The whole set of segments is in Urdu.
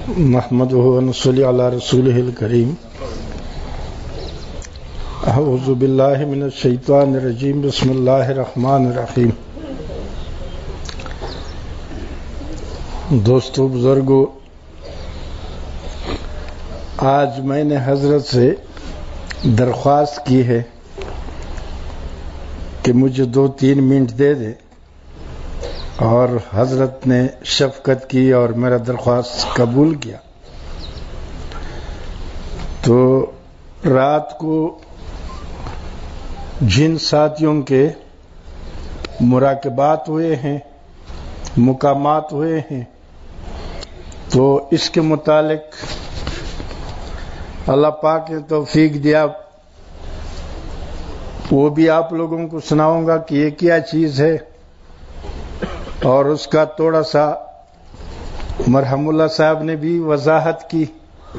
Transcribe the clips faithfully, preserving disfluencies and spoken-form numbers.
نحمده ونصلي على رسوله الكريم. اعوذ باللہ من الشیطان الرجیم. بسم اللہ الرحمن الرحیم. دوستو بزرگو، آج میں نے حضرت سے درخواست کی ہے کہ مجھے دو تین منٹ دے دے، اور حضرت نے شفقت کی اور میرا درخواست قبول کیا. تو رات کو جن ساتھیوں کے مراقبات ہوئے ہیں، مقامات ہوئے ہیں، تو اس کے متعلق اللہ پاک نے توفیق دیا، وہ بھی آپ لوگوں کو سناؤں گا کہ یہ کیا چیز ہے، اور اس کا تھوڑا سا مرحم اللہ صاحب نے بھی وضاحت کی.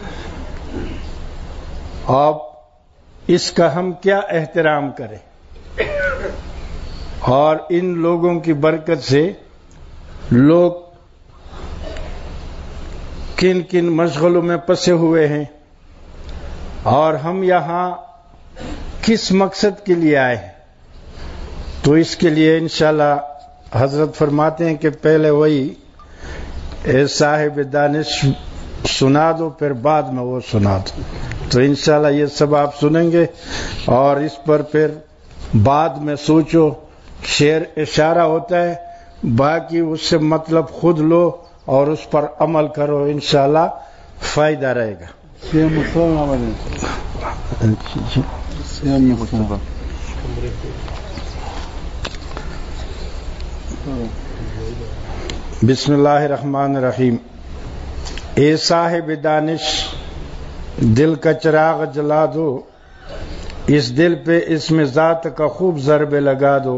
اب اس کا ہم کیا احترام کریں، اور ان لوگوں کی برکت سے لوگ کن کن مشغلوں میں پسے ہوئے ہیں، اور ہم یہاں کس مقصد کے لیے آئے ہیں. تو اس کے لیے انشاءاللہ حضرت فرماتے ہیں کہ پہلے وہی اے صاحب دانش سنا دو، پھر بعد میں وہ سنا دو. تو انشاءاللہ یہ سب آپ سنیں گے، اور اس پر پھر بعد میں سوچو. شعر اشارہ ہوتا ہے، باقی اس سے مطلب خود لو اور اس پر عمل کرو، انشاءاللہ فائدہ رہے گا. بسم اللہ الرحمن الرحیم. اے صاحب دانش دل کا چراغ جلا دو، اس دل پہ اسم ذات کا خوب ضربے لگا دو.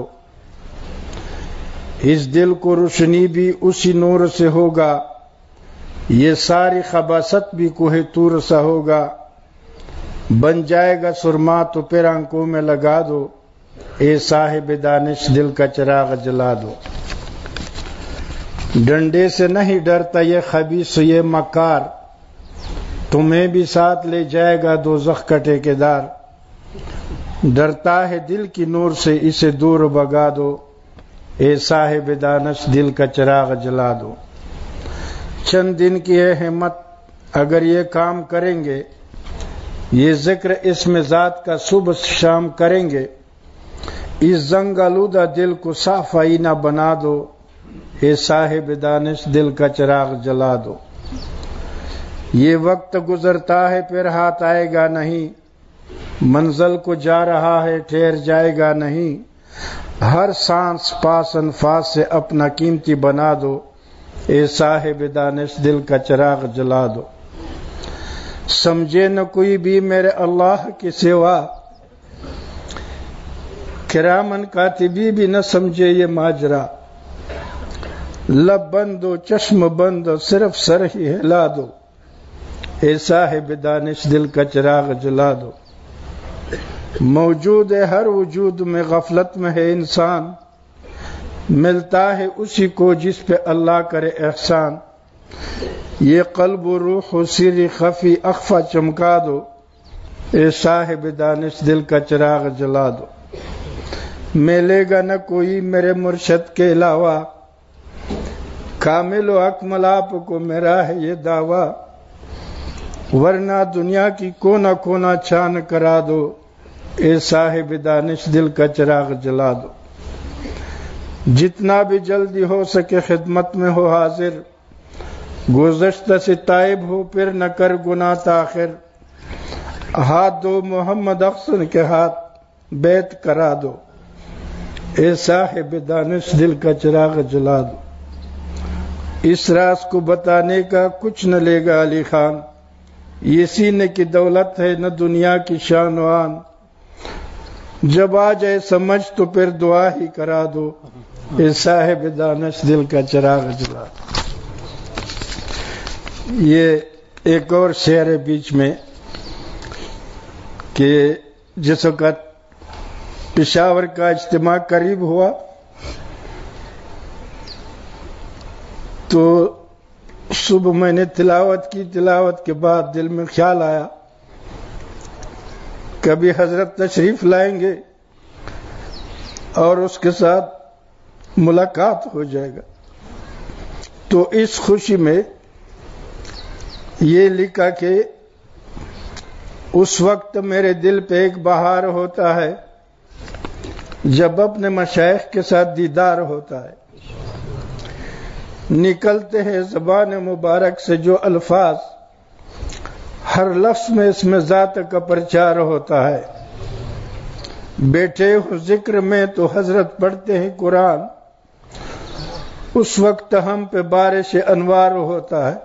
اس دل کو روشنی بھی اسی نور سے ہوگا، یہ ساری خباثت بھی کوہ طور سا ہوگا. بن جائے گا سرما تو پھر آنکھوں میں لگا دو، اے صاحب دانش دل کا چراغ جلا دو. ڈنڈے سے نہیں ڈرتا یہ خبیث یہ مکار، تمہیں بھی ساتھ لے جائے گا دوزخ کا ٹھیکیدار. ڈرتا ہے دل کی نور سے اسے دور بھگا دو، اے صاحب دانش دل کا چراغ جلا دو. چند دن کی ہے ہمت اگر یہ کام کریں گے، یہ ذکر اسم ذات کا صبح شام کریں گے. اس زنگ آلودہ دل کو صاف آئینہ بنا دو، اے صاحب دانش دل کا چراغ جلا دو. یہ وقت گزرتا ہے پھر ہاتھ آئے گا نہیں، منزل کو جا رہا ہے ٹھہر جائے گا نہیں. ہر سانس پاس انفاس سے اپنا قیمتی بنا دو، اے صاحب دانش دل کا چراغ جلا دو. سمجھے نہ کوئی بھی میرے اللہ کے سوا، کرامن کاتبی بھی نہ سمجھے یہ ماجرا. لب بند و چشم بند و صرف سر ہی ہلا دو، اے صاحب دانش دل کا چراغ جلا دو. موجود ہے ہر وجود میں غفلت میں ہے انسان، ملتا ہے اسی کو جس پہ اللہ کرے احسان. یہ قلب و روح و سری خفی اخفا چمکا دو، اے صاحب دانش دل کا چراغ جلا دو. ملے گا نہ کوئی میرے مرشد کے علاوہ، کامل و اکمل آپ کو میرا ہے یہ دعویٰ. ورنہ دنیا کی کونا کونا چھان کرا دو، اے صاحب دانش دل کا چراغ جلا دو. جتنا بھی جلدی ہو سکے خدمت میں ہو حاضر، گزشتہ سے تائب ہو پھر نہ کر گناہ تاخر. ہاتھ دو محمد افسر کے ہاتھ بیعت کرا دو، اے صاحب دانش دل کا چراغ جلا دو. اس راز کو بتانے کا کچھ نہ لے گا علی خان، یہ سینے کی دولت ہے نہ دنیا کی شان و آن. جب آ جائے سمجھ تو پھر دعا ہی کرا دو، اے صاحب دانش دل کا چراغ جلا دو. یہ ایک اور شعر ہے بیچ میں کہ جس وقت پشاور کا اجتماع قریب ہوا تو صبح میں نے تلاوت کی، تلاوت کے بعد دل میں خیال آیا کبھی حضرت تشریف لائیں گے اور اس کے ساتھ ملاقات ہو جائے گا. تو اس خوشی میں یہ لکھا کہ اس وقت میرے دل پہ ایک بہار ہوتا ہے جب اپنے مشائخ کے ساتھ دیدار ہوتا ہے. نکلتے ہیں زبان مبارک سے جو الفاظ، ہر لفظ میں اس میں ذات کا پرچار ہوتا ہے. بیٹھے ہو ذکر میں تو حضرت پڑھتے ہیں قرآن، اس وقت ہم پہ بارش انوار ہوتا ہے.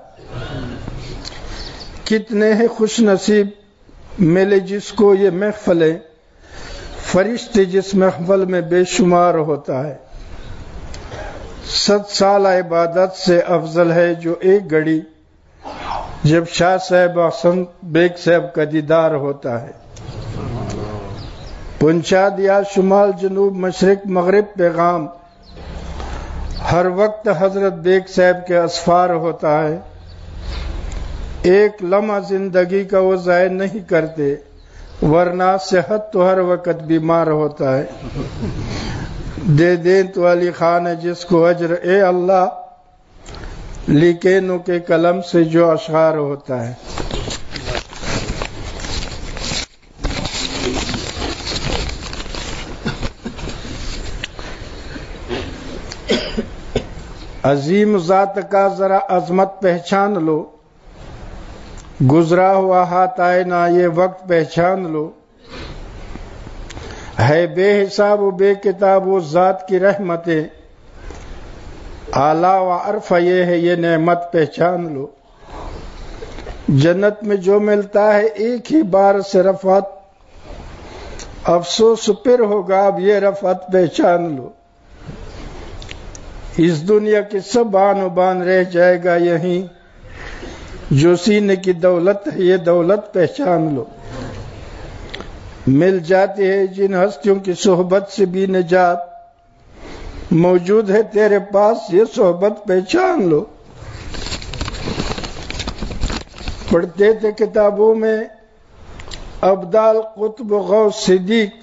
کتنے ہیں خوش نصیب ملے جس کو یہ محفلیں، فرشتے جس محفل میں بے شمار ہوتا ہے. ست سال عبادت سے افضل ہے جو ایک گھڑی جب شاہ صاحب حسن بیگ صاحب کا دیدار ہوتا ہے. پہنچا دیا شمال جنوب مشرق مغرب پیغام، ہر وقت حضرت بیگ صاحب کے اسفار ہوتا ہے. ایک لمحہ زندگی کا وہ ضائع نہیں کرتے، ورنہ صحت تو ہر وقت بیمار ہوتا ہے. دے دیں تو علی خان ہے جس کو اجر اے اللہ، لیکینوں کے قلم سے جو اشعار ہوتا ہے. عظیم ذات کا ذرا عظمت پہچان لو، گزرا ہوا ہاتھ آئے نہ یہ وقت پہچان لو. ہے بے حساب و بے کتاب و ذات کی رحمتیں، اعلیٰ و عرفہ یہ ہے یہ نعمت پہچان لو. جنت میں جو ملتا ہے ایک ہی بار سے رفعت، افسوس پھر ہوگا اب یہ رفعت پہچان لو. اس دنیا کی سب آن و بان رہ جائے گا یہیں، جو سینے کی دولت ہے یہ دولت پہچان لو. مل جاتی ہے جن ہستیوں کی صحبت سے بھی نجات، موجود ہے تیرے پاس یہ صحبت پہچان لو. پڑھتے تھے کتابوں میں ابدال قطب غوث صدیق،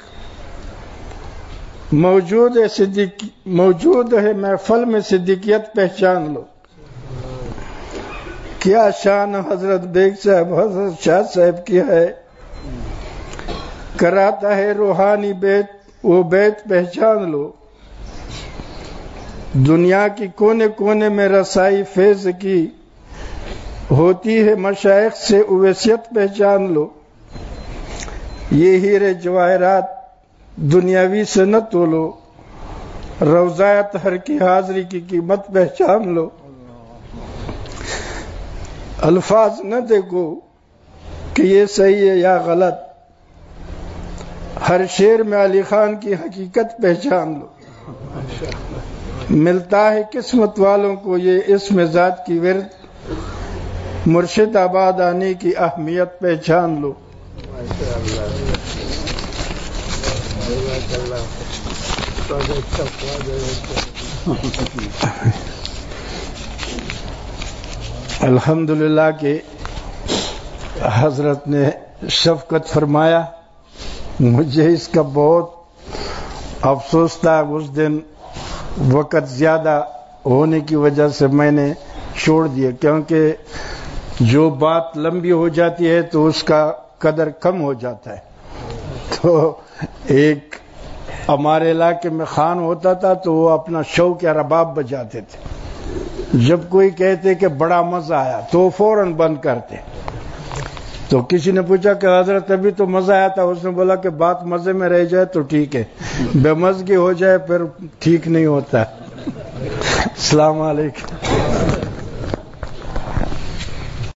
موجود ہے صدیق موجود ہے محفل میں صدیقیت پہچان لو. کیا شان حضرت بیگ صاحب حضرت شاہ صاحب کی ہے، کراتا ہے روحانی بیت وہ بیت پہچان لو. دنیا کی کونے کونے میں رسائی فیض کی ہوتی ہے مشائخ سے اویسیت پہچان لو. یہ ہیرے جواہرات دنیاوی سے نہ تولو، روضہ اطہر کی حاضری کی قیمت پہچان لو. الفاظ نہ دیکھو کہ یہ صحیح ہے یا غلط، ہر شعر میں علی خان کی حقیقت پہچان لو. ملتا ہے قسمت والوں کو یہ اسم ذات کی ورد، مرشد آباد آنے کی اہمیت پہچان لو. الحمدللہ کہ حضرت نے شفقت فرمایا. مجھے اس کا بہت افسوس تھا، اس دن وقت زیادہ ہونے کی وجہ سے میں نے چھوڑ دیا، کیونکہ جو بات لمبی ہو جاتی ہے تو اس کا قدر کم ہو جاتا ہے. تو ایک ہمارے علاقے میں خان ہوتا تھا تو وہ اپنا شوق یا رباب بجاتے تھے. جب کوئی کہتے کہ بڑا مزہ آیا تو فوراً بند کرتے. تو کسی نے پوچھا کہ حضرت ابھی تو مزہ آیا تھا، اس نے بولا کہ بات مزے میں رہ جائے تو ٹھیک ہے، بے مزگی ہو جائے پھر ٹھیک نہیں ہوتا. السلام علیکم.